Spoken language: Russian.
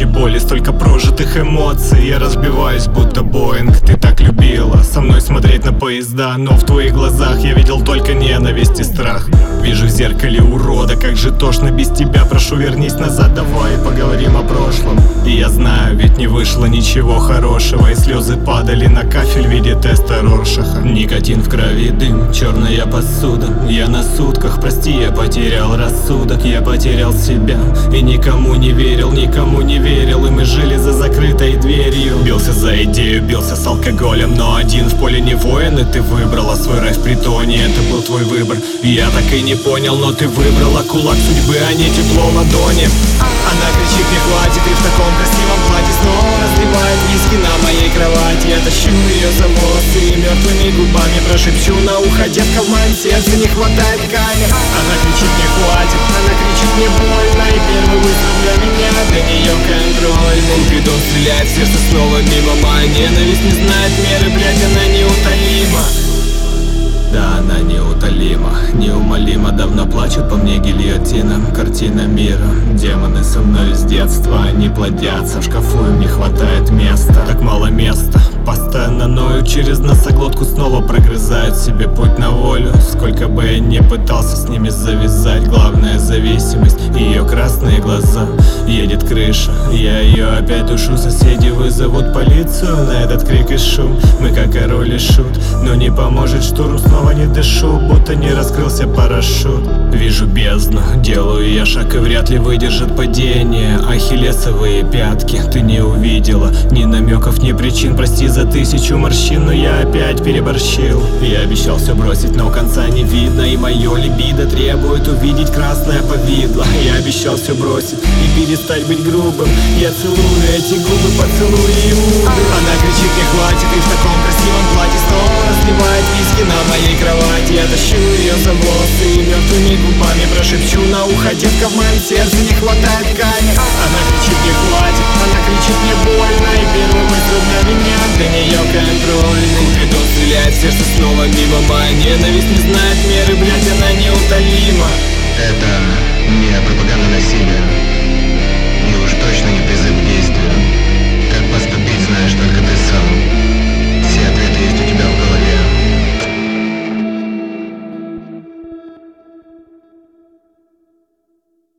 Тысячи боли, столько прожитых эмоций. Я разбиваюсь, будто Боинг. Ты так любила со мной смотреть на поезда, но в твоих глазах я видел только ненависть и страх. Вижу в зеркале урода, как же тошно без тебя. Прошу, вернись назад, давай поговорим о прошлом. И я знаю, ведь не вышло ничего хорошего, и слезы падали на кафель в виде теста Роршаха. Никотин в крови, дым, черная посуда. Я на сутках, прости, я потерял рассудок. Я потерял себя и никому не верил, и мы жили за закрытой дверью. Бился за идею, бился с алкоголем, но один в поле не воин, и ты выбрала свой рай в притоне. Это был твой выбор, я так и не понял, но ты выбрала кулак судьбы, а не тепло ладони. Она кричит, не хватит, и в таком красивом платье снова разливает виски на моей кровати. Я тащу ее за волосы и мертвыми губами прошепчу на ухо: детка, в моем сердце не хватает камер. Она кричит, не хватит, она кричит, мне больно, и первый выстрел для меня, для нее контроль. Купидон стреляет, сердце снова мимо, моя ненависть не знает меры, блядь, она неутолима. Да, она неутолима, неумолимо. Давно плачут по мне гильотином. Картина мира, демоны со мной с детства. Они плодятся, в шкафу им не хватает места. Так мало места, постоянно ною через носоглотку, снова прогрызают себе путь на волю. Сколько бы я ни пытался с ними завязать, главная зависимость — ее красные глаза. Едет крыша, я ее опять душу. Соседи вызовут полицию на этот крик и шум. Мы как король и шут, но не поможет штурм. Снова не дышу, будто не раскрылся парашют. Вижу бездну, делаю я шаг и вряд ли выдержит падение. Ахиллесовые пятки ты не увидела, ни намеков, ни причин. Прости за 1000 морщин, но я опять переборщил. Я обещал все бросить, но конца не видно, и мое либидо требует увидеть красное повидло. Я обещал все бросить и перестать быть грубым. Я целую эти губы, поцелуи и уды. Она кричит, не хватит, и в таком красивом платье снова разливает виски на моей кровати. Я тащу ее за волосы и мертвыми губами прошепчу на ухо: детка, в моем сердце не хватает камер. Она кричит, не хватит, она кричит, мне больно, и первый выстрел для меня, для нее контроль. Купидон стреляет, сердце снова мимо, моя ненависть не знает меры, блядь, она неутолима. Это не пропаганда насилия, и уж точно не призыв к действию. Как поступить, знаешь только ты сам.